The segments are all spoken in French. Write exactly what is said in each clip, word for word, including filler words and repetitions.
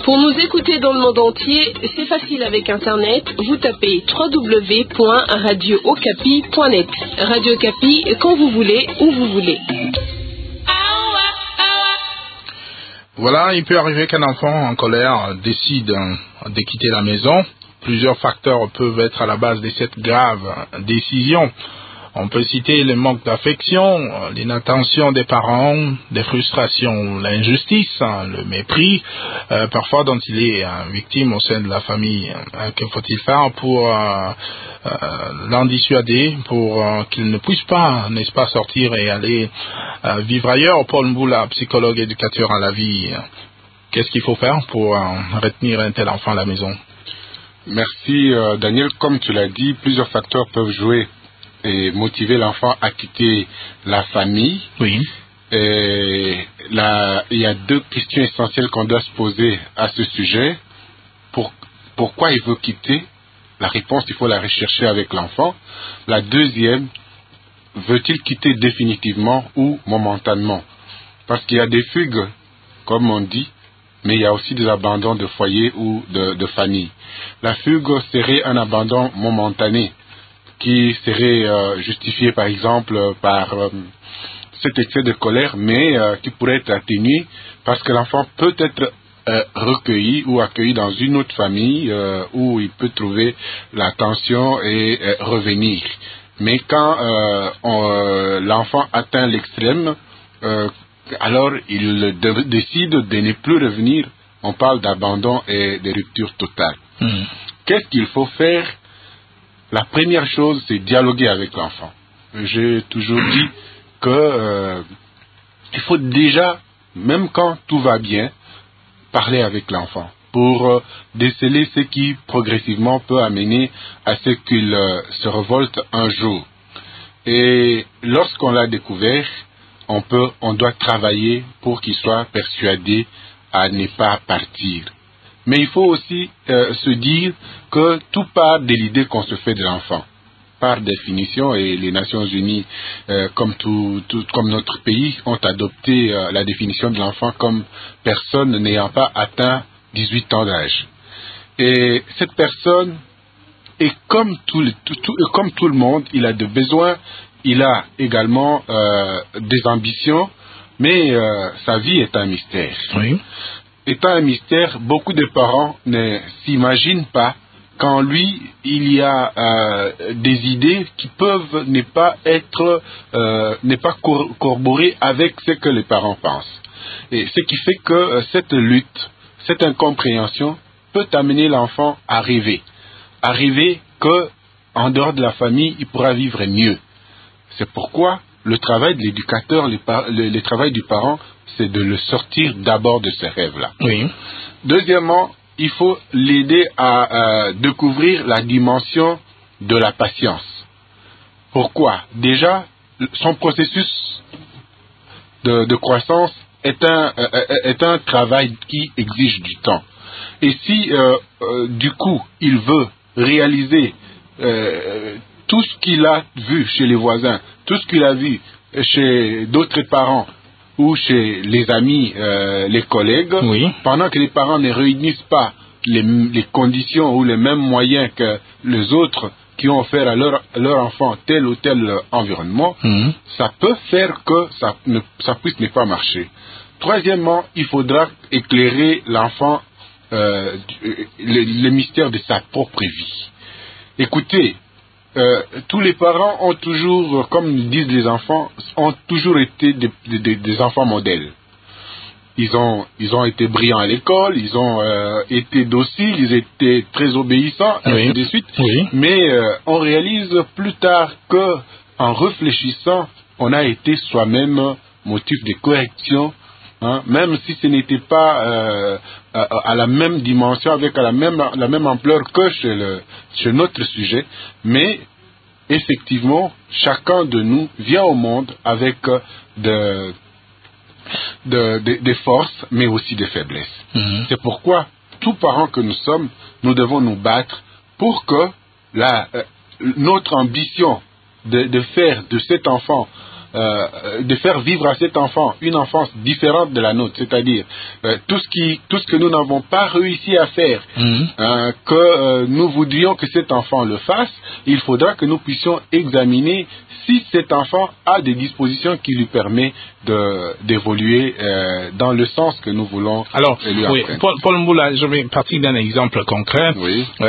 Pour nous écouter dans le monde entier, c'est facile avec Internet. Vous tapez w w w point radio okapi point net. Radio Okapi, quand vous voulez, où vous voulez. Voilà, il peut arriver qu'un enfant en colère décide de quitter la maison. Plusieurs facteurs peuvent être à la base de cette grave décision. On peut citer le manque d'affection, l'inattention des parents, des frustrations, l'injustice, le mépris, euh, parfois dont il est euh, victime au sein de la famille. Euh, que faut-il faire pour euh, euh, l'en dissuader, pour euh, qu'il ne puisse pas, n'est-ce pas, sortir et aller euh, vivre ailleurs? Paul Mboula, psychologue éducateur à la vie, qu'est-ce qu'il faut faire pour euh, retenir un tel enfant à la maison? Merci euh, Daniel, comme tu l'as dit, plusieurs facteurs peuvent jouer et motiver l'enfant à quitter la famille. Oui. Et là, il y a deux questions essentielles qu'on doit se poser à ce sujet. Pour, pourquoi il veut quitter? La réponse, il faut la rechercher avec l'enfant. La deuxième, veut-il quitter définitivement ou momentanément? Parce qu'il y a des fugues, comme on dit, mais il y a aussi des abandons de foyer ou de, de famille. La fugue serait un abandon momentané, qui serait euh, justifié par exemple par euh, cet excès de colère, mais euh, qui pourrait être atténué parce que l'enfant peut être euh, recueilli ou accueilli dans une autre famille euh, où il peut trouver l'attention et euh, revenir. Mais quand euh, euh, l'enfant atteint l'extrême, euh, alors il de, décide de ne plus revenir. On parle d'abandon et de rupture totale. Mmh. Qu'est-ce qu'il faut faire? La première chose, c'est dialoguer avec l'enfant. J'ai toujours dit que euh, il faut déjà, même quand tout va bien, parler avec l'enfant pour euh, déceler ce qui progressivement peut amener à ce qu'il euh, se révolte un jour. Et lorsqu'on l'a découvert, on peut, on doit travailler pour qu'il soit persuadé à ne pas partir. Mais il faut aussi euh, se dire que tout part de l'idée qu'on se fait de l'enfant. Par définition, et les Nations Unies, euh, comme, tout, tout, comme notre pays, ont adopté euh, la définition de l'enfant comme personne n'ayant pas atteint dix-huit ans d'âge. Et cette personne est comme tout, le, tout, tout, comme tout le monde, il a des besoins, il a également euh, des ambitions, mais euh, sa vie est un mystère. Oui. Étant un mystère, beaucoup de parents ne s'imaginent pas qu'en lui, il y a euh, des idées qui peuvent ne pas être, euh, ne pas cor- corroborer avec ce que les parents pensent. Et ce qui fait que euh, cette lutte, cette incompréhension peut amener l'enfant à rêver. À rêver que, en dehors de la famille, il pourra vivre mieux. C'est pourquoi le travail de l'éducateur, le, le, le travail du parent, c'est de le sortir d'abord de ces rêves-là. Oui. Deuxièmement, il faut l'aider à euh, découvrir la dimension de la patience. Pourquoi? Déjà, son processus de, de croissance est un, euh, est un travail qui exige du temps. Et si, euh, euh, du coup, il veut réaliser euh, tout ce qu'il a vu chez les voisins, tout ce qu'il a vu chez d'autres parents, ou chez les amis, euh, les collègues, oui. Pendant que les parents ne réunissent pas les, les conditions ou les mêmes moyens que les autres qui ont offert à leur, à leur enfant tel ou tel environnement, mmh. ça peut faire que ça, ne, ça puisse ne pas marcher. Troisièmement, il faudra éclairer l'enfant, euh, le, le mystère de sa propre vie. Écoutez, Euh, tous les parents ont toujours, comme disent les enfants, ont toujours été des, des, des enfants modèles. Ils ont, ils ont été brillants à l'école, ils ont euh, été dociles, ils étaient très obéissants, oui. ainsi de suite. Oui. Mais euh, on réalise plus tard que, en réfléchissant, on a été soi-même motif de correction, hein, même si ce n'était pas euh, à, à la même dimension, avec la même, la même ampleur que chez, le, chez notre sujet, mais effectivement, chacun de nous vient au monde avec de, de, de, des forces, mais aussi des faiblesses. Mmh. C'est pourquoi, tout parent que nous sommes, nous devons nous battre pour que la, euh, notre ambition de, de faire de cet enfant euh, de faire vivre à cet enfant une enfance différente de la nôtre, c'est-à-dire euh, tout ce qui, tout ce que nous n'avons pas réussi à faire, mmh. euh, que euh, nous voudrions que cet enfant le fasse, il faudra que nous puissions examiner si cet enfant a des dispositions qui lui permettent de, d'évoluer euh, dans le sens que nous voulons. Alors, lui oui, Paul, Paul Mboula, je vais partir d'un exemple concret. Oui. Euh,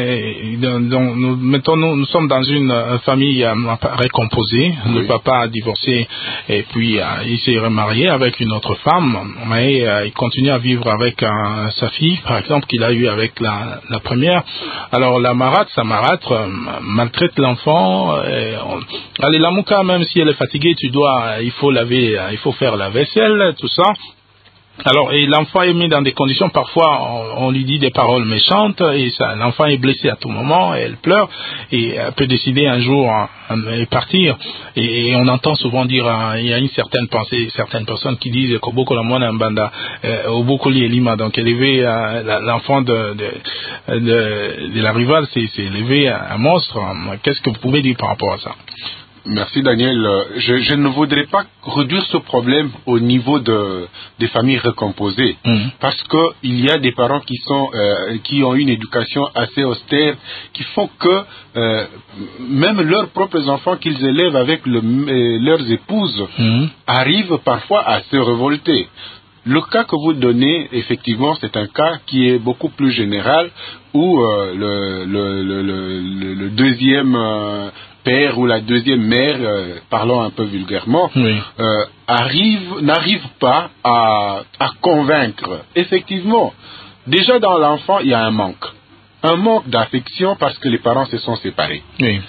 euh, donc, nous, mettons, nous, nous sommes dans une euh, famille euh, récomposée. Oui. Le papa a divorcé et puis euh, il s'est remarié avec une autre femme, mais euh, il continue à vivre avec euh, sa fille, par exemple, qu'il a eu avec la, la première. Alors, la marâtre, sa marâtre, euh, maltraite l'enfant. Et on, allez, la mouka, même si elle est fatiguée, tu dois, il faut laver, il faut faire la vaisselle, tout ça. Alors, et l'enfant est mis dans des conditions, parfois on, on lui dit des paroles méchantes, et ça, l'enfant est blessé à tout moment, et elle pleure, et elle peut décider un jour de partir. Et, et on entend souvent dire, il y a une certaine pensée, certaines personnes qui disent Koboko la moine mbanda, Oboko li elima, donc élever l'enfant de, de, de, de la rivale, c'est, c'est élever un monstre. Qu'est-ce que vous pouvez dire par rapport à ça? Merci Daniel. Je, je ne voudrais pas réduire ce problème au niveau de, des familles recomposées, mmh. parce que il y a des parents qui sont euh, qui ont une éducation assez austère, qui font que euh, même leurs propres enfants qu'ils élèvent avec le, euh, leurs épouses mmh. arrivent parfois à se révolter. Le cas que vous donnez, effectivement, c'est un cas qui est beaucoup plus général, où euh, le, le, le, le, le deuxième euh, père ou la deuxième mère, euh, parlons un peu vulgairement, oui. euh, arrive, n'arrive pas à, à convaincre. Effectivement, déjà dans l'enfant, il y a un manque. Un manque d'affection parce que les parents se sont séparés. Oui.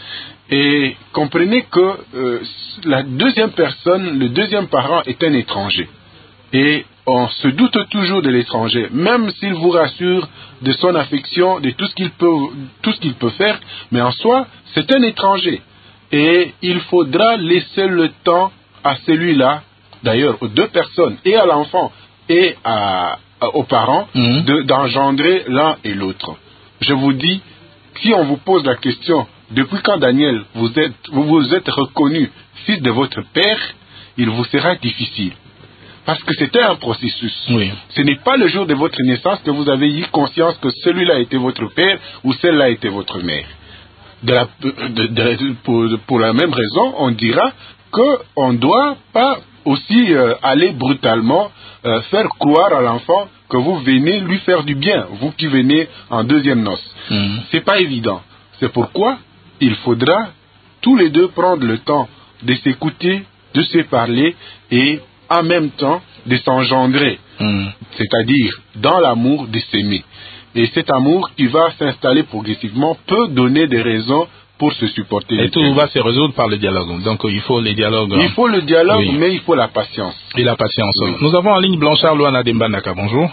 Et comprenez que euh, la deuxième personne, le deuxième parent est un étranger. Et on se doute toujours de l'étranger, même s'il vous rassure de son affection, de tout ce qu'il peut, tout ce qu'il peut faire, mais en soi, c'est un étranger. Et il faudra laisser le temps à celui-là, d'ailleurs aux deux personnes, et à l'enfant et à, à, aux parents, mmh. de, d'engendrer l'un et l'autre. Je vous dis, si on vous pose la question, depuis quand Daniel, vous êtes, vous vous êtes reconnu fils de votre père, il vous sera difficile. Parce que c'était un processus. Oui. Ce n'est pas le jour de votre naissance que vous avez eu conscience que celui-là était votre père ou celle-là était votre mère. De la, de, de, pour, pour la même raison, on dira qu'on ne doit pas aussi euh, aller brutalement euh, faire croire à l'enfant que vous venez lui faire du bien, vous qui venez en deuxième noce. Mmh. C'est pas évident. C'est pourquoi il faudra tous les deux prendre le temps de s'écouter, de se parler et en même temps de s'engendrer, mmh. c'est-à-dire dans l'amour de s'aimer. Et cet amour qui va s'installer progressivement peut donner des raisons pour se supporter. Et tout va se résoudre par le dialogue. Donc il faut les dialogues. Il faut le dialogue, oui. mais il faut la patience. Et la patience. Oui. Nous avons en ligne Blanchard Luana Dembandaka. Bonjour.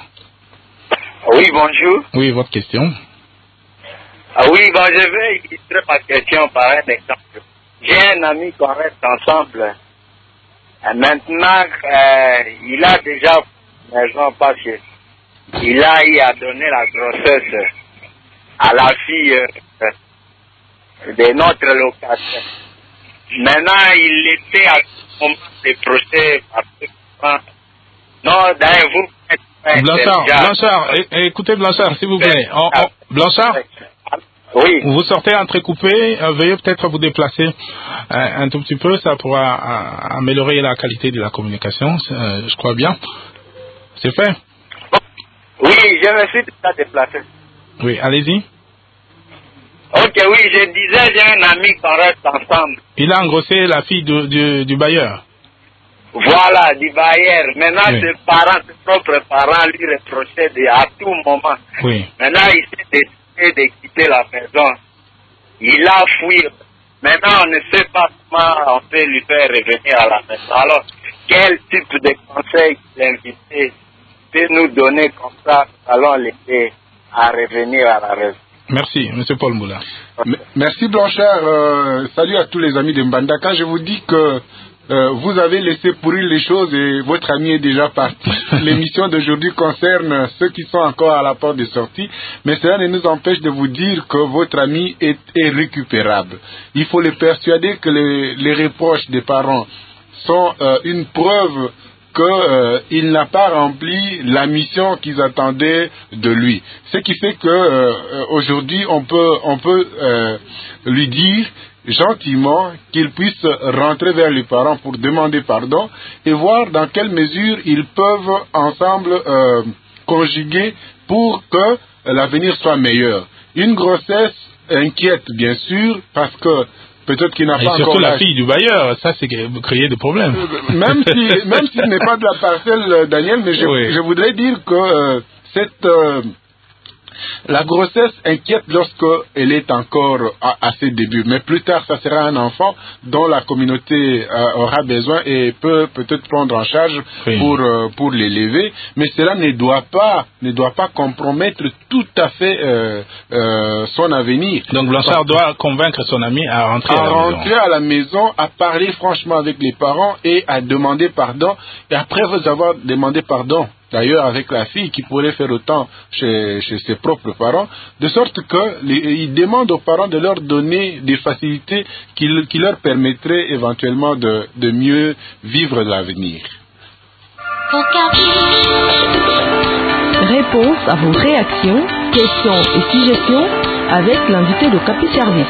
Oui, bonjour. Oui, votre question. Ah oui, bon, je vais illustrer ma question par un exemple. J'ai un ami qu'on reste ensemble. Et maintenant, euh, il a déjà une maison parce que il a eu à donner la grossesse à la fille euh, de notre location. Maintenant, il était à ce moment de procès parce que non, d'ailleurs, vous... Blanchard, Blanchard, é- écoutez Blanchard, s'il vous plaît. On, on, Blanchard, oui. Vous sortez entrecoupé, euh, veuillez peut-être vous déplacer euh, un tout petit peu, ça pourra euh, améliorer la qualité de la communication, euh, je crois bien. C'est fait? Oui, je me suis déjà déplacé. Oui, allez-y. Ok, oui, je disais, j'ai un ami qu'on reste ensemble. Il a engrossé la fille du, du, du bailleur. Voilà, du bailleur. Maintenant, oui. Ses parents, ses propres parents lui reprochaient de, à tout moment. Oui. Maintenant, il s'est décidé de quitter la maison. Il a fui. Maintenant, on ne sait pas comment on peut lui faire revenir à la maison. Alors, quel type de conseil l'invité peut nous donner comme ça, allons l'aider à revenir à la raison. Merci, M. Paul Mboula. Merci Blanchard. Euh, salut à tous les amis de Mbandaka. Je vous dis que euh, vous avez laissé pourrir les choses et votre ami est déjà parti. L'émission d'aujourd'hui concerne ceux qui sont encore à la porte de sortie, mais cela ne nous empêche de vous dire que votre ami est, est récupérable. Il faut le persuader que les, les reproches des parents sont euh, une preuve qu'il euh, n'a pas rempli la mission qu'ils attendaient de lui. Ce qui fait que euh, aujourd'hui on peut, on peut euh, lui dire gentiment qu'il puisse rentrer vers les parents pour demander pardon et voir dans quelle mesure ils peuvent ensemble euh, conjuguer pour que l'avenir soit meilleur. Une grossesse inquiète bien sûr parce que peut-être qu'il n'a et pas surtout encore la fille du bailleur, ça c'est créer des problèmes. Même si, même s'il n'est pas de la parcelle, Daniel, mais je, oui. je voudrais dire que euh, cette euh, la grossesse inquiète lorsqu'elle est encore à, à ses débuts, mais plus tard, ça sera un enfant dont la communauté euh, aura besoin et peut peut-être prendre en charge oui. pour euh, pour l'élever. Mais cela ne doit pas ne doit pas compromettre tout à fait euh, euh, son avenir. Donc Blanchard doit convaincre son ami à rentrer à, à la rentrer maison. à la maison, à parler franchement avec les parents et à demander pardon. Et après vous avoir demandé pardon, d'ailleurs avec la fille qui pourrait faire autant chez, chez ses propres parents, de sorte qu'il demande aux parents de leur donner des facilités qui, qui leur permettraient éventuellement de, de mieux vivre l'avenir. Réponse à vos réactions, questions et suggestions avec l'invité de Capi Service.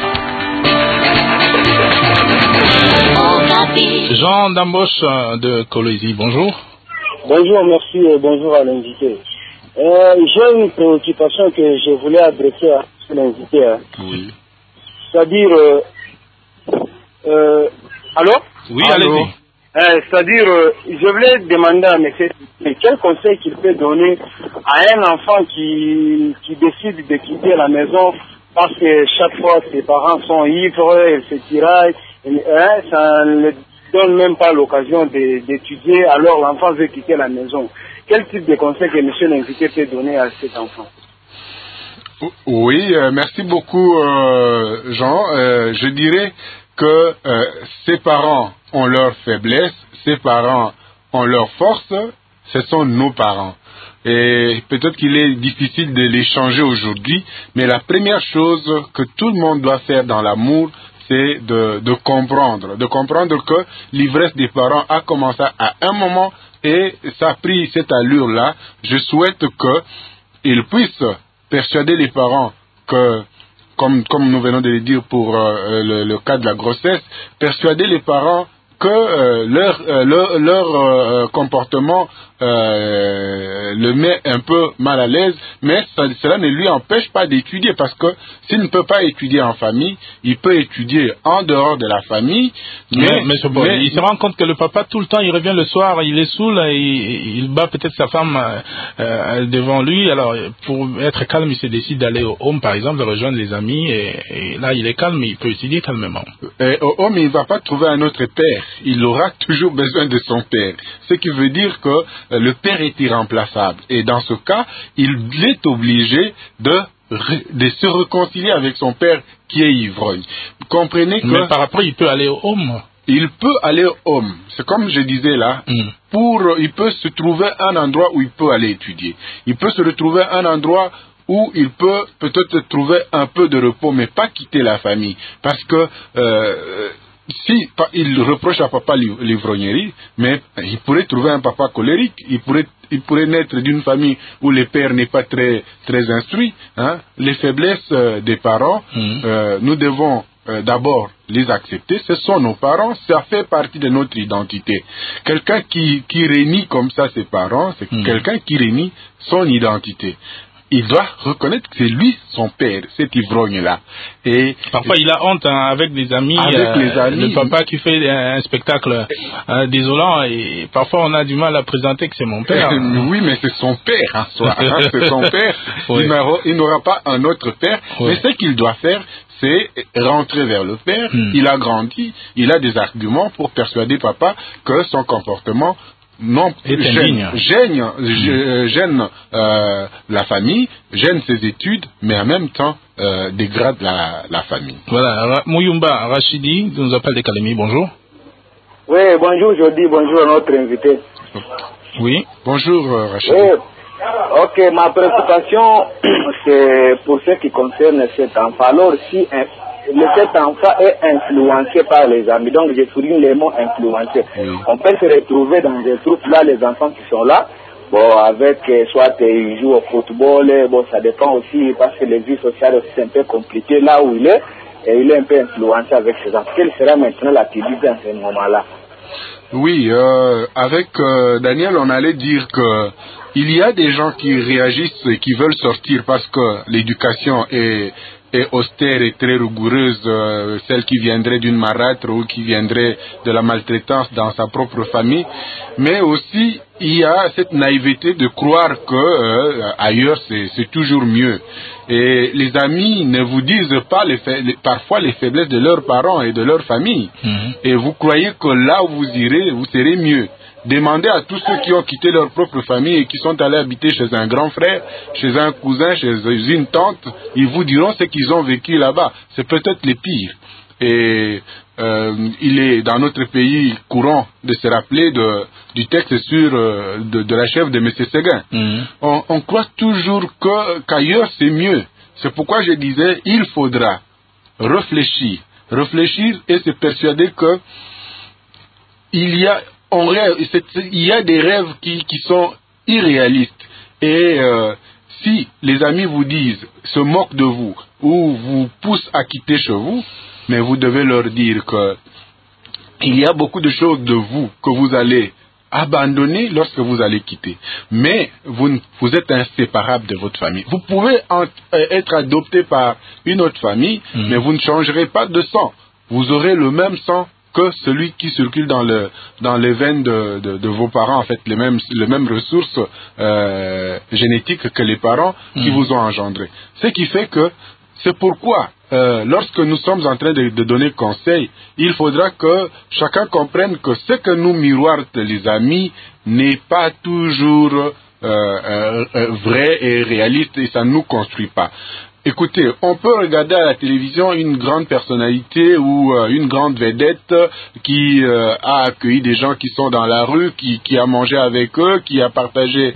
Jean Damboche de Colosie, bonjour. Bonjour, merci et bonjour à l'invité. Euh, j'ai une préoccupation que je voulais adresser à l'invité. Hein. Oui. C'est-à-dire... Euh, euh, allô? Oui, allô? allez-y. Euh, c'est-à-dire, euh, je voulais demander à monsieur quel conseil qu'il peut donner à un enfant qui, qui décide de quitter la maison parce que chaque fois ses parents sont ivres, ils se tiraillent, et, hein, ça ne donne même pas l'occasion de, d'étudier, alors l'enfant veut quitter la maison. Quel type de conseil que monsieur l'invité peut donner à cet enfant? Oui, euh, merci beaucoup euh, Jean. Euh, je dirais que euh, ses parents ont leur faiblesse, ses parents ont leur force, ce sont nos parents. Et peut-être qu'il est difficile de les changer aujourd'hui, mais la première chose que tout le monde doit faire dans l'amour, c'est de, de comprendre, de comprendre que l'ivresse des parents a commencé à un moment et ça a pris cette allure-là. Je souhaite qu'ils puissent persuader les parents que, comme, comme nous venons de le dire pour euh, le, le cas de la grossesse, persuader les parents que euh, leur, euh, leur, leur euh, comportement euh, le met un peu mal à l'aise, mais ça, cela ne lui empêche pas d'étudier, parce que s'il ne peut pas étudier en famille, il peut étudier en dehors de la famille. Mais, mais, mais, bon, mais il se rend compte que le papa, tout le temps, il revient le soir, il est saoul, il, il bat peut-être sa femme euh, euh, devant lui. Alors, pour être calme, il se décide d'aller au home, par exemple, de rejoindre les amis, et, et là, il est calme, il peut étudier calmement. Et au home, il ne va pas trouver un autre père. Il aura toujours besoin de son père. Ce qui veut dire que le père est irremplaçable. Et dans ce cas, il est obligé de, de se réconcilier avec son père qui est ivrogne. Vous comprenez que... Mais par après, il peut aller au home. Il peut aller au home. C'est comme je disais là, mm. pour, il peut se trouver un endroit où il peut aller étudier. Il peut se retrouver un endroit où il peut peut-être trouver un peu de repos, mais pas quitter la famille. Parce que... Euh, si il reproche à papa l'ivrognerie, mais il pourrait trouver un papa colérique, il pourrait, il pourrait naître d'une famille où le père n'est pas très, très instruit. Hein. Les faiblesses euh, des parents, mmh. euh, nous devons euh, d'abord les accepter. Ce sont nos parents, ça fait partie de notre identité. Quelqu'un qui, qui rénie comme ça ses parents, c'est mmh. quelqu'un qui rénie son identité. Il doit reconnaître que c'est lui son père, cet ivrogne-là. Et parfois, il a honte hein, avec des amis. Avec euh, les amis. Le papa qui fait un spectacle euh, désolant, et parfois on a du mal à présenter que c'est mon père. Oui, mais c'est son père en soi. Hein, c'est son père. Oui. Il n'aura pas un autre père. Oui. Mais ce qu'il doit faire, c'est rentrer vers le père. Hmm. Il a grandi, il a des arguments pour persuader papa que son comportement non, gêne, gêne, mmh. gêne euh, la famille, gêne ses études, mais en même temps euh, dégrade la, la famille. Voilà, Mouyumba Rachidi nous appelle de Kalemi, bonjour. Oui, bonjour Jody, bonjour à notre invité. Oui, bonjour euh, Rachidi. Oui. Ok, ma préoccupation, c'est pour ce qui concerne cet enfant. Alors, si un, le, cet enfant est influencé par les amis. Donc je souligne les mots influencés. Oui. On peut se retrouver dans des troupes là, les enfants qui sont là, bon, avec euh, soit euh, ils jouent au football, bon, ça dépend aussi parce que les vies sociales aussi c'est un peu compliqué là où il est, et il est un peu influencé avec ses enfants. Quelle sera maintenant l'attitude dans ce moment-là? Oui, euh, avec euh, Daniel, on allait dire que il y a des gens qui réagissent et qui veulent sortir parce que l'éducation est, est austère et très rigoureuse, euh, celle qui viendrait d'une marâtre ou qui viendrait de la maltraitance dans sa propre famille. Mais aussi, il y a cette naïveté de croire que euh, ailleurs c'est, c'est toujours mieux. Et les amis ne vous disent pas les fa- les, parfois les faiblesses de leurs parents et de leur famille. Mm-hmm. Et vous croyez que là où vous irez, vous serez mieux. Demandez à tous ceux qui ont quitté leur propre famille et qui sont allés habiter chez un grand frère, chez un cousin, chez une tante, ils vous diront ce qu'ils ont vécu là-bas. C'est peut-être les pires. Et euh, il est dans notre pays courant de se rappeler de, du texte sur euh, de, de la chef de M. Séguin. Mmh. On, on croit toujours que, qu'ailleurs c'est mieux. C'est pourquoi je disais, il faudra réfléchir, réfléchir et se persuader que il y a, on rêve, il y a des rêves qui, qui sont irréalistes. Et euh, si les amis vous disent, se moquent de vous ou vous poussent à quitter chez vous, mais vous devez leur dire que il y a beaucoup de choses de vous que vous allez abandonner lorsque vous allez quitter. Mais vous, vous êtes inséparable de votre famille. Vous pouvez en, euh, être adopté par une autre famille, mmh. mais vous ne changerez pas de sang. Vous aurez le même sang que celui qui circule dans le dans les veines de, de, de vos parents, en fait, les mêmes les mêmes ressources euh, génétiques que les parents mmh. qui vous ont engendré. Ce qui fait que c'est pourquoi euh, lorsque nous sommes en train de, de donner conseil, il faudra que chacun comprenne que ce que nous miroitent les amis n'est pas toujours euh, euh, euh, vrai et réaliste et ça ne nous construit pas. Écoutez, on peut regarder à la télévision une grande personnalité ou euh, une grande vedette qui euh, a accueilli des gens qui sont dans la rue, qui, qui a mangé avec eux, qui a partagé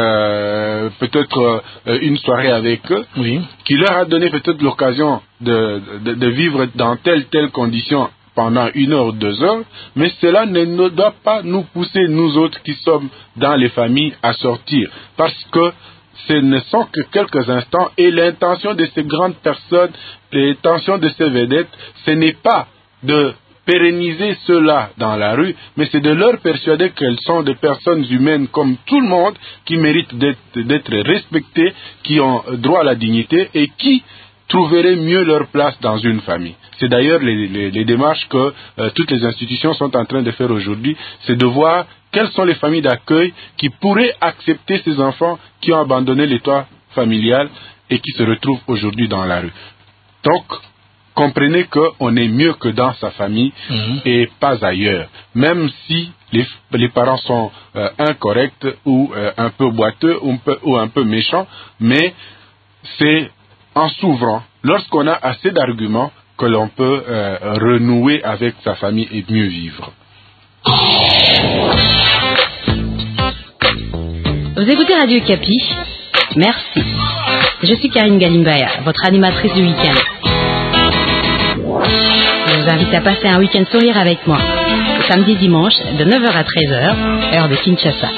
euh, peut-être euh, une soirée avec eux, oui. qui leur a donné peut-être l'occasion de, de, de vivre dans telle telle condition pendant une heure ou deux heures, mais cela ne, ne doit pas nous pousser, nous autres qui sommes dans les familles, à sortir. Parce que ce ne sont que quelques instants et l'intention de ces grandes personnes, l'intention de ces vedettes, ce n'est pas de pérenniser ceux-là dans la rue, mais c'est de leur persuader qu'elles sont des personnes humaines comme tout le monde, qui méritent d'être, d'être respectées, qui ont droit à la dignité et qui trouveraient mieux leur place dans une famille. C'est d'ailleurs les, les, les démarches que euh, toutes les institutions sont en train de faire aujourd'hui, c'est de voir quelles sont les familles d'accueil qui pourraient accepter ces enfants qui ont abandonné le toit familial et qui se retrouvent aujourd'hui dans la rue. Donc, comprenez qu'on est mieux que dans sa famille mmh. et pas ailleurs. Même si les, les parents sont euh, incorrects ou euh, un peu boiteux ou un peu, ou un peu méchants, mais c'est en s'ouvrant, lorsqu'on a assez d'arguments, que l'on peut euh, renouer avec sa famille et mieux vivre. Vous écoutez Radio Okapi. Merci. Je suis Karine Galimbaya, votre animatrice du week-end. Je vous invite à passer un week-end sourire avec moi, samedi dimanche de neuf heures à treize heures, heure de Kinshasa.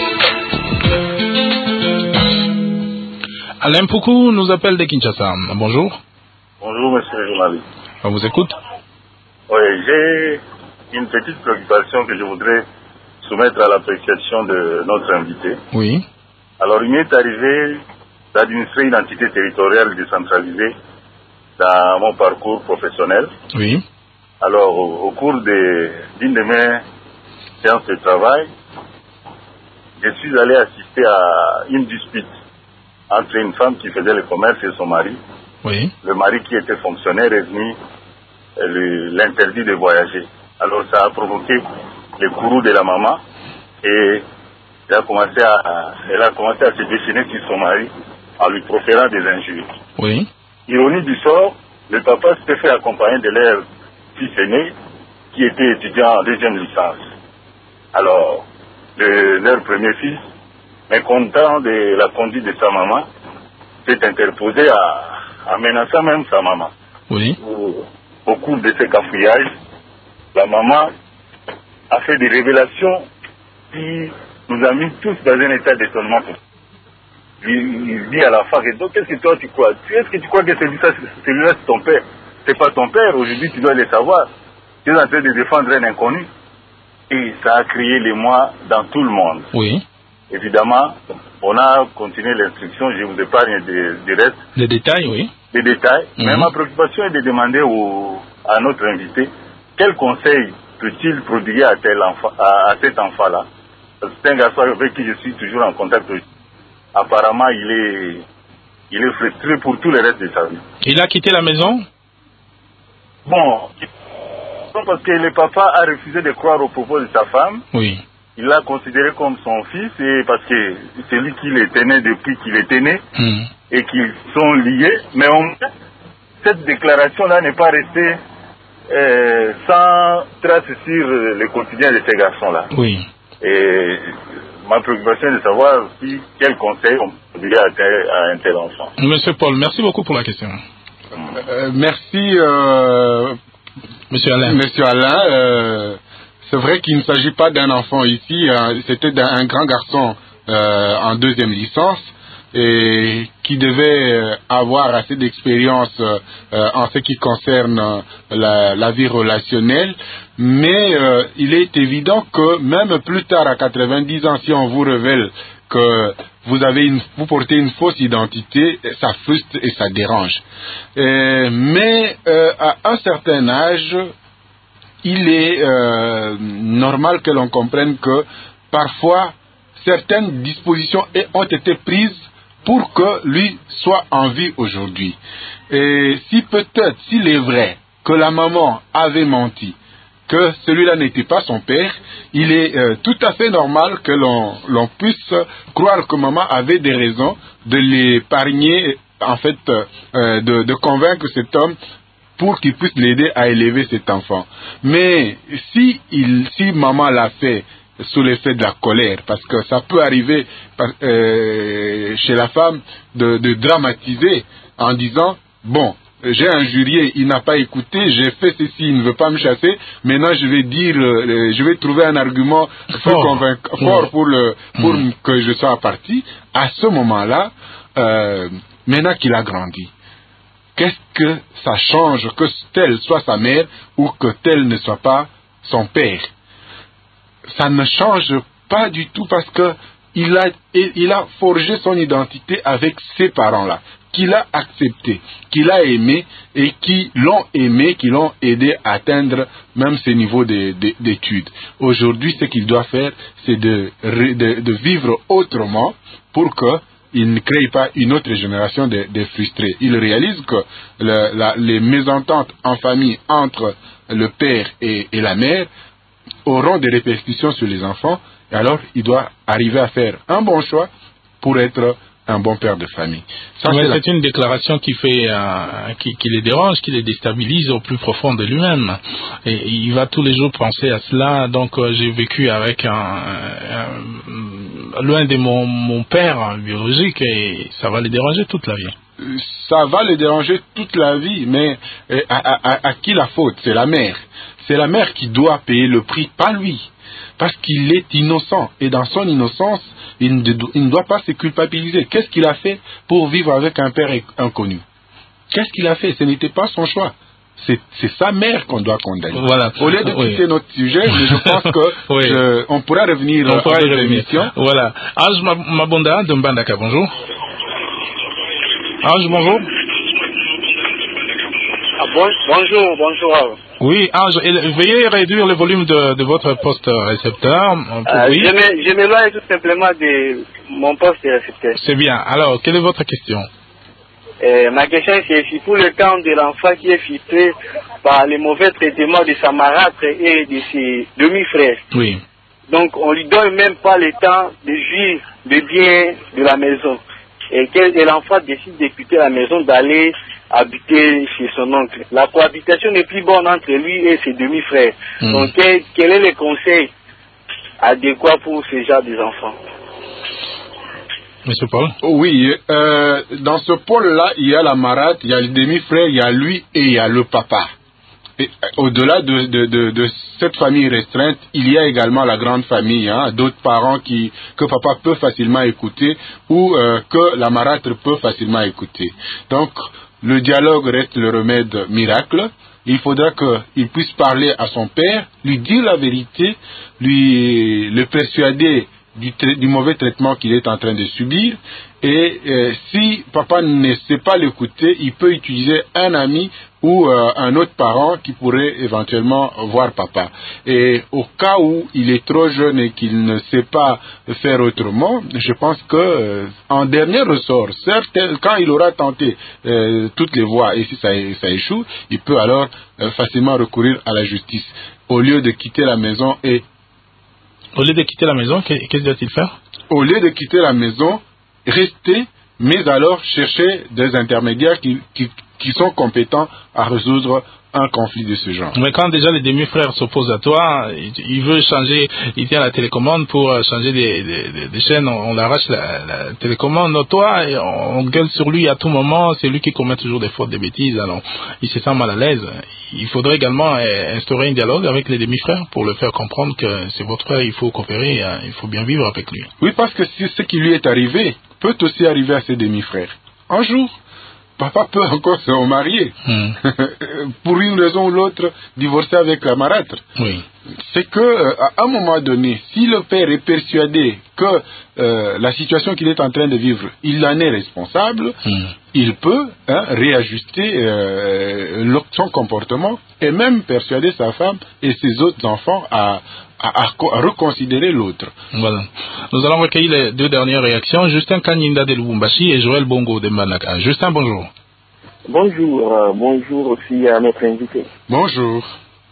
Alain Poukou nous appelle de Kinshasa. Bonjour. Bonjour, monsieur le journaliste. On vous écoute. Oui, j'ai une petite préoccupation que je voudrais soumettre à l'appréciation de notre invité. Oui. Alors, il m'est arrivé d'administrer une entité territoriale décentralisée dans mon parcours professionnel. Oui. Alors, au, au cours de, d'une de mes séances de travail, je suis allé assister à une dispute entre une femme qui faisait le commerce et son mari. Oui. Le mari qui était fonctionnaire est venu euh, l'interdit de voyager. Alors ça a provoqué le courroux de la maman et elle a commencé à, elle a commencé à se déchaîner sur son mari en lui proférant des injures. Oui. Ironie du sort, le papa s'était fait accompagner de leur fils aîné qui était étudiant en deuxième licence. Alors, le, leur premier fils, mécontent de la conduite de sa maman, s'est interposé à, à menacer même sa maman. Oui. Au, au cours de ces cafouillages, la maman a fait des révélations qui nous a mis tous dans un état d'étonnement. Il, il dit à la fac, donc qu'est-ce que toi tu crois? Est-ce que tu crois que celui-là celui c'est ton père? C'est pas ton père, aujourd'hui tu dois le savoir. Tu es en train de défendre un inconnu. Et ça a créé l'émoi dans tout le monde. Oui. Évidemment, on a continué l'instruction, je vous épargne du reste. Les détails, oui. Les détails. Mm-hmm. Mais ma préoccupation est de demander au, à notre invité quel conseil peut-il prodiguer à, tel enfant, à, à cet enfant-là. C'est un garçon avec qui je suis toujours en contact. Apparemment, il est, il est frustré pour tout le reste de sa vie. Il a quitté la maison? Bon, parce que le papa a refusé de croire aux propos de sa femme. Oui. Il l'a considéré comme son fils, et parce que c'est lui qui le tenait depuis qu'il était né, mm. et qu'ils sont liés. Mais on, cette déclaration-là n'est pas restée euh, sans trace sur le quotidien de ces garçons-là. Oui. Et ma préoccupation est de savoir si, quel conseil on peut dire à un tel enfant. Monsieur Paul, merci beaucoup pour la question. Euh, merci, euh, Monsieur Alain. Monsieur Alain. Euh, c'est vrai qu'il ne s'agit pas d'un enfant ici, hein, c'était d'un grand garçon euh, en deuxième licence et qui devait euh, avoir assez d'expérience euh, en ce qui concerne euh, la, la vie relationnelle, mais euh, il est évident que même plus tard à quatre-vingt-dix ans, si on vous révèle que vous avez une, vous portez une fausse identité, ça frustre et ça dérange. Euh, mais euh, à un certain âge, il est euh, normal que l'on comprenne que parfois certaines dispositions ont été prises pour que lui soit en vie aujourd'hui. Et si peut-être, s'il est vrai que la maman avait menti, que celui-là n'était pas son père, il est euh, tout à fait normal que l'on, l'on puisse croire que maman avait des raisons de l'épargner, en fait, euh, de, de convaincre cet homme pour qu'il puisse l'aider à élever cet enfant. Mais si, il, si maman l'a fait sous l'effet de la colère, parce que ça peut arriver euh, chez la femme de, de dramatiser en disant, bon, j'ai injurié, il n'a pas écouté, j'ai fait ceci, il ne veut pas me chasser, maintenant je vais dire, euh, je vais trouver un argument fort, convaincant, fort pour, le, pour mmh. que je sois parti. À ce moment-là, euh, maintenant qu'il a grandi, qu'est-ce que ça change que telle soit sa mère ou que tel ne soit pas son père? Ça ne change pas du tout parce que il a, il a forgé son identité avec ces parents-là, qu'il a accepté, qu'il a aimé et qui l'ont aimé, qui l'ont aidé à atteindre même ces niveaux de, de, d'études. Aujourd'hui, ce qu'il doit faire, c'est de, de, de vivre autrement pour que il ne crée pas une autre génération de, de frustrés. Il réalise que le, la, les mésententes en famille entre le père et, et la mère auront des répercussions sur les enfants, et alors il doit arriver à faire un bon choix pour être un bon père de famille. Ça, c'est, c'est la... une déclaration qui fait, euh, qui, qui les dérange, qui les déstabilise au plus profond de lui-même. Et, et il va tous les jours penser à cela. Donc euh, j'ai vécu avec un, un, loin de mon, mon père biologique et ça va les déranger toute la vie. Ça va les déranger toute la vie, mais à, à, à, à qui la faute? C'est la mère. C'est la mère qui doit payer le prix, pas lui. Parce qu'il est innocent. Et dans son innocence, il ne, il ne doit pas se culpabiliser. Qu'est-ce qu'il a fait pour vivre avec un père inconnu? Qu'est-ce qu'il a fait? Ce n'était pas son choix. C'est, c'est sa mère qu'on doit condamner. Voilà. Au lieu de quitter oui. notre sujet, mais je pense que oui. je, on pourra revenir on pourra à revenir. l'émission. Voilà. Ange Mabonda de Mbandaka, bonjour. Ange, bonjour. Ah, bon, bonjour, bonjour. Oui, Ange, veuillez réduire le volume de, de votre poste récepteur. Euh, oui. Je m'éloigne tout simplement de mon poste récepteur. C'est bien. Alors, quelle est votre question? euh, Ma question, c'est si pour le cas de l'enfant qui est filtré par les mauvais traitements de sa marâtre et de ses demi-frères. Oui. Donc, on lui donne même pas le temps de jouir des biens de la maison. Et que l'enfant décide de quitter la maison, d'aller habiter chez son oncle. La cohabitation n'est plus bonne entre lui et ses demi-frères. Mmh. Donc, quel, quel est le conseil adéquat pour ce genre d'enfants? Monsieur Paul? Oui, euh, dans ce pôle-là, il y a la marâtre, il y a le demi-frère, il y a lui et il y a le papa. Et, euh, au-delà de, de, de, de cette famille restreinte, il y a également la grande famille, hein, d'autres parents qui, que papa peut facilement écouter ou euh, que la marâtre peut facilement écouter. Donc, le dialogue reste le remède miracle. Il faudra qu'il puisse parler à son père, lui dire la vérité, lui le persuader du, du mauvais traitement qu'il est en train de subir. Et euh, si papa ne sait pas l'écouter, il peut utiliser un ami ou euh, un autre parent qui pourrait éventuellement voir papa. Et au cas où il est trop jeune et qu'il ne sait pas faire autrement, je pense que euh, en dernier ressort, certes, quand il aura tenté euh, toutes les voies et si ça, ça échoue, il peut alors euh, facilement recourir à la justice au lieu de quitter la maison. Et au lieu de quitter la maison, qu'est-ce doit-il faire? Au lieu de quitter la maison, rester, mais alors chercher des intermédiaires qui, qui, qui sont compétents à résoudre un conflit de ce genre. Mais quand déjà les demi-frères s'opposent à toi, il veut changer, il tient la télécommande pour changer des, des, des chaînes, on, on arrache la, la télécommande, toi, et on gueule sur lui à tout moment, c'est lui qui commet toujours des fautes, des bêtises, alors il se sent mal à l'aise. Il faudrait également instaurer un dialogue avec les demi-frères pour le faire comprendre que c'est votre frère, il faut coopérer, il faut bien vivre avec lui. Oui, parce que ce qui lui est arrivé peut aussi arriver à ses demi-frères. Un jour, papa peut encore se remarier, hmm. pour une raison ou l'autre, divorcer avec la marâtre. Oui. C'est que euh, à un moment donné, si le père est persuadé que euh, la situation qu'il est en train de vivre, il en est responsable, hmm. il peut hein, réajuster euh, son comportement et même persuader sa femme et ses autres enfants à À, à, à reconsidérer l'autre. Voilà. Nous allons recueillir les deux dernières réactions. Justin Kanyinda de Lubumbashi et Joël Bongo de Manaka. Justin, bonjour. Bonjour. Euh, bonjour aussi à notre invité. Bonjour.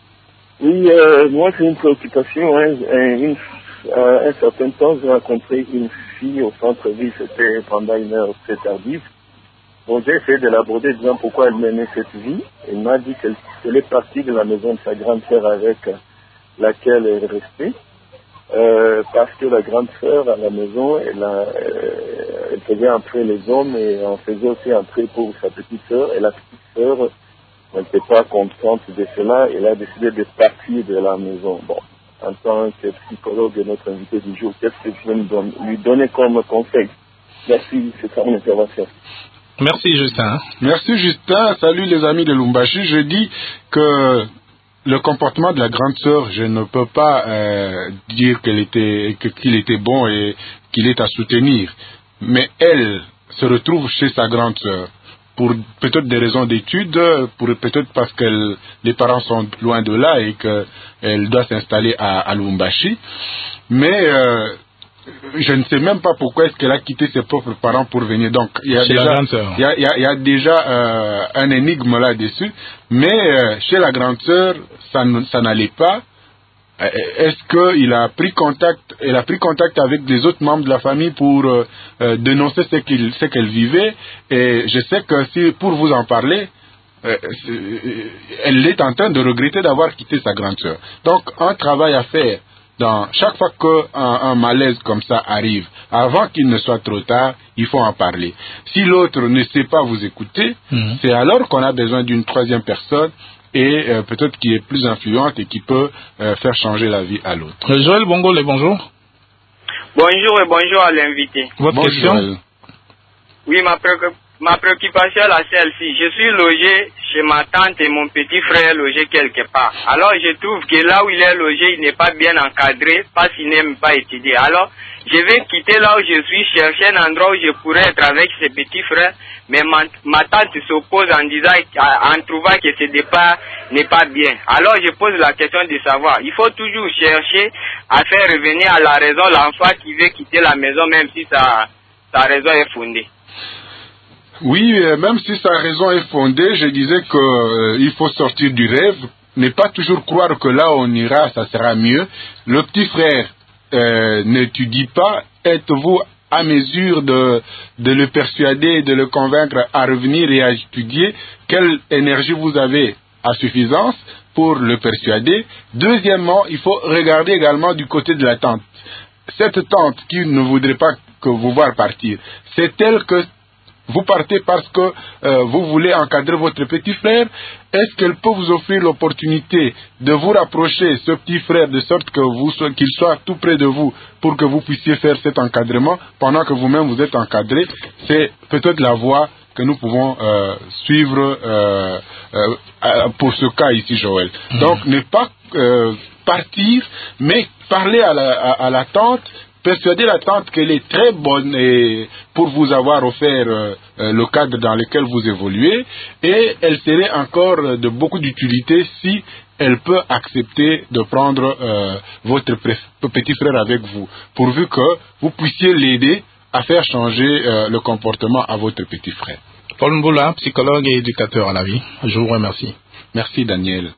Oui, euh, moi c'est une préoccupation. Hein. Une, euh, un certain temps, j'ai rencontré une fille au centre-ville. C'était pendant une heure très tardive. Bon, j'ai essayé de l'aborder disant pourquoi elle menait cette vie. Elle m'a dit qu'elle est partie de la maison de sa grande sœur avec laquelle elle est restée, euh, parce que la grande sœur à la maison, elle, a, euh, elle faisait entrer les hommes et on faisait aussi entrer pour sa petite sœur. Et la petite sœur, elle n'était pas contente de cela, elle a décidé de partir de la maison. Bon, en tant que psychologue de notre invité du jour, qu'est-ce que je vais lui donner comme conseil? Merci, c'est ça mon intervention. Merci Justin. Merci Justin, salut les amis de Lubumbashi. Je dis que le comportement de la grande sœur, je ne peux pas euh, dire qu'elle était, que, qu'il était bon et qu'il est à soutenir. Mais elle se retrouve chez sa grande sœur pour peut-être des raisons d'études, pour peut-être parce que les parents sont loin de là et qu'elle doit s'installer à, à Lubumbashi. Mais euh, je ne sais même pas pourquoi est-ce qu'elle a quitté ses propres parents pour venir. Donc, il y a chez déjà, la grande sœur. il y a, il y a, il y a déjà euh, un énigme là-dessus. Mais euh, chez la grande sœur, ça, ça n'allait pas. Est-ce qu'il a pris contact, elle a pris contact avec des autres membres de la famille pour euh, euh, dénoncer ce qu'il, ce qu'elle vivait? Et je sais que si, pour vous en parler, euh, elle est en train de regretter d'avoir quitté sa grande sœur. Donc, un travail à faire. Dans chaque fois qu'un un malaise comme ça arrive, avant qu'il ne soit trop tard, il faut en parler. Si l'autre ne sait pas vous écouter, mmh. c'est alors qu'on a besoin d'une troisième personne et euh, peut-être qui est plus influente et qui peut euh, faire changer la vie à l'autre. Joël Bongo, les bonjour. Bonjour et bonjour à l'invité. Votre bonjour, question? Joël. Oui, ma préoccupation. Ma préoccupation est celle-ci. Je suis logé chez ma tante et mon petit frère est logé quelque part. Alors je trouve que là où il est logé, il n'est pas bien encadré parce qu'il n'aime pas étudier. Alors je vais quitter là où je suis, chercher un endroit où je pourrais être avec ses petits frères. Mais ma, ma tante s'oppose en disant, en trouvant que ce départ n'est pas bien. Alors je pose la question de savoir. Il faut toujours chercher à faire revenir à la raison l'enfant qui veut quitter la maison même si sa, sa raison est fondée. Oui, même si sa raison est fondée, je disais qu'il euh, faut sortir du rêve, ne pas toujours croire que là où on ira, ça sera mieux. Le petit frère euh, n'étudie pas, êtes-vous à mesure de, de le persuader, de le convaincre à revenir et à étudier? Quelle énergie vous avez à suffisance pour le persuader? Deuxièmement, il faut regarder également du côté de la tante. Cette tante qui ne voudrait pas que vous voir partir. C'est elle que vous partez parce que euh, vous voulez encadrer votre petit frère. Est-ce qu'elle peut vous offrir l'opportunité de vous rapprocher, ce petit frère, de sorte que vous so- qu'il soit tout près de vous pour que vous puissiez faire cet encadrement pendant que vous-même vous êtes encadré? C'est peut-être la voie que nous pouvons euh, suivre euh, euh, pour ce cas ici, Joël. Mmh. Donc, ne pas euh, partir, mais parler à la, à, à la tante, persuader la tante qu'elle est très bonne et pour vous avoir offert euh, euh, le cadre dans lequel vous évoluez, et elle serait encore de beaucoup d'utilité si elle peut accepter de prendre euh, votre petit frère avec vous, pourvu que vous puissiez l'aider à faire changer euh, le comportement à votre petit frère. Paul Mboula, psychologue et éducateur à la vie. Je vous remercie. Merci Daniel.